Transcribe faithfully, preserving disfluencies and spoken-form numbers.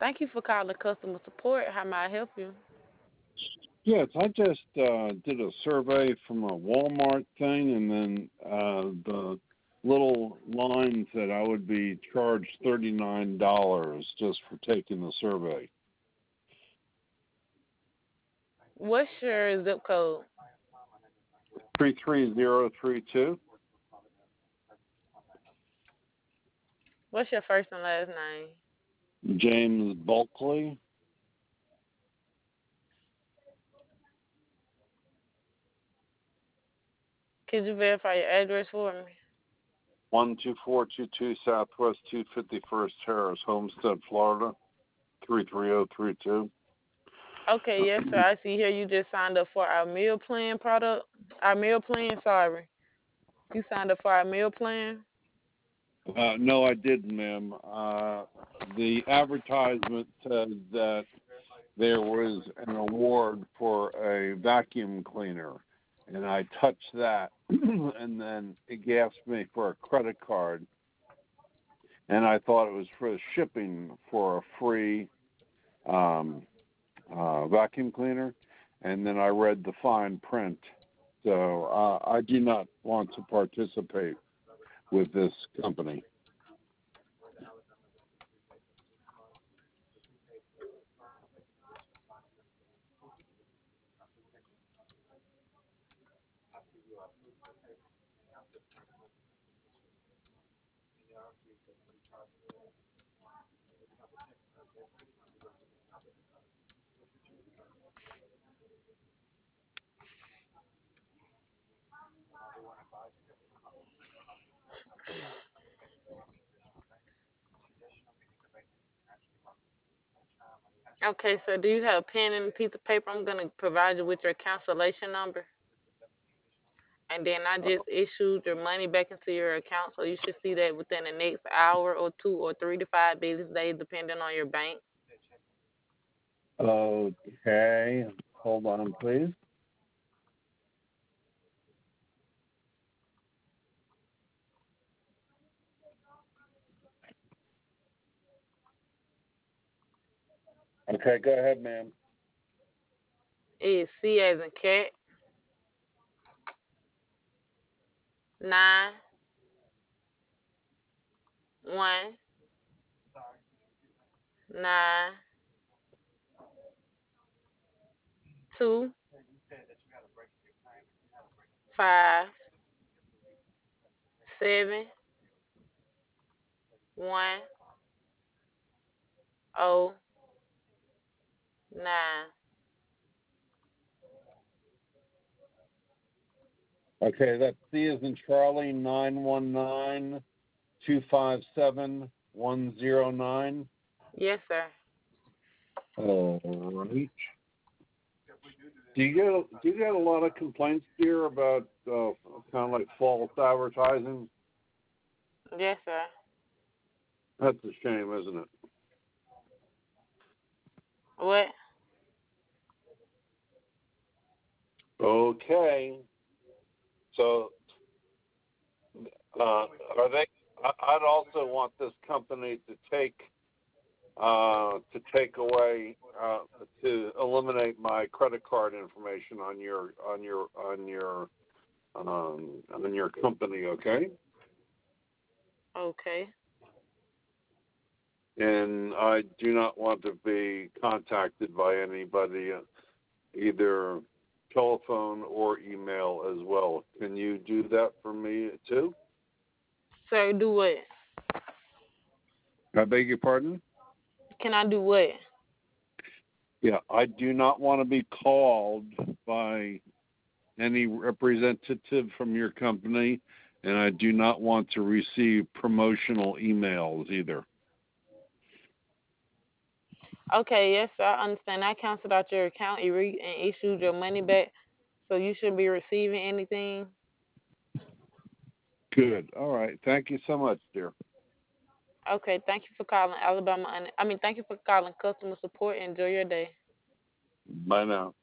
Thank you for calling customer support. How may I help you? Yes, I just uh, did a survey from a Walmart thing, and then uh, the little line said I would be charged thirty-nine dollars just for taking the survey. What's your zip code? three three zero three two. What's your first and last name? James Bulkley. Could you verify your address for me? one two four two two Southwest two fifty-first Terrace, Homestead, Florida, three three zero three two. Okay, yes, sir. I see here you just signed up for our meal plan product. Our meal plan, sorry. You signed up for our meal plan? Uh, no, I didn't, ma'am. Uh, the advertisement said that there was an award for a vacuum cleaner, and I touched that, and then it asked me for a credit card, and I thought it was for shipping for a free um, uh, vacuum cleaner, and then I read the fine print. So uh, I do not want to participate with this company. Okay, so do you have a pen and a piece of paper? I'm going to provide you with your cancellation number. And then I just issued your money back into your account, so you should see that within the next hour or two or three to five business days, depending on your bank. Okay, hold on, please. Okay, go ahead, ma'am. It's C as in cat, nine, one, nine, two, five, seven, one, oh, nine. Okay, that's C as in Charlie, nine one nine two five seven one zero nine. Yes, sir. All right. Do you get do you get a lot of complaints here about uh, kind of like false advertising? Yes, sir. That's a shame, isn't it? What? Okay. So, uh, are they? I- I'd also want this company to take uh, to take away uh, to eliminate my credit card information on your on your on your um, on your company. Okay. Okay. And I do not want to be contacted by anybody, uh, either telephone or email as well. Can you do that for me too? Sir, do what? I beg your pardon? Can I do what? Yeah, I do not want to be called by any representative from your company, and I do not want to receive promotional emails either. Okay, yes, sir. I understand. I canceled out your account you re- and issued your money back, so you shouldn't be receiving anything. Good. All right. Thank you so much, dear. Okay, thank you for calling Alabama. Un- I mean, thank you for calling customer support. Enjoy your day. Bye now.